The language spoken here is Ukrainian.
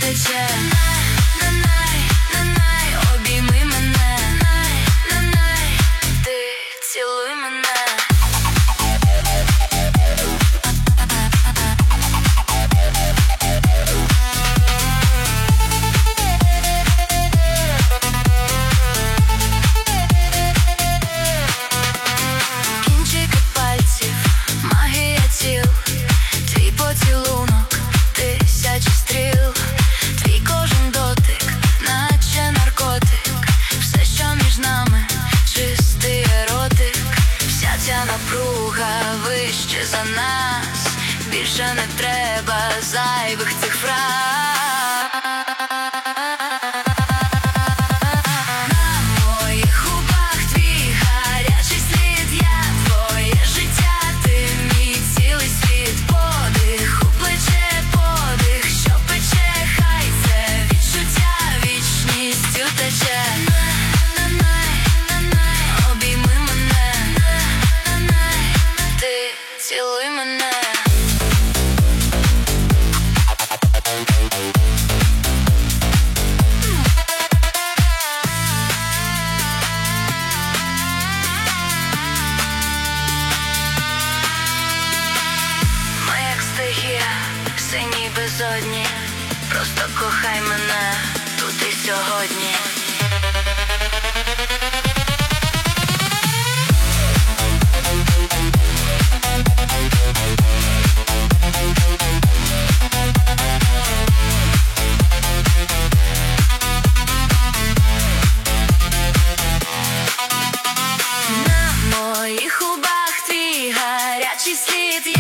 тече. Обійми мене, ти цілуй мене. Кінчики пальців, магія тіл, твій поцілунок, тисячі стріл, твій кожен дотик, наче наркотик, все, що між нами, чистий еротик. Вся ця напруга вище за нас, більше не треба зайвих цих фраз. Цілуй мене. Ми як стихія, синій безодні, просто кохай мене тут і сьогодні. На моїх губах твій гарячий слід.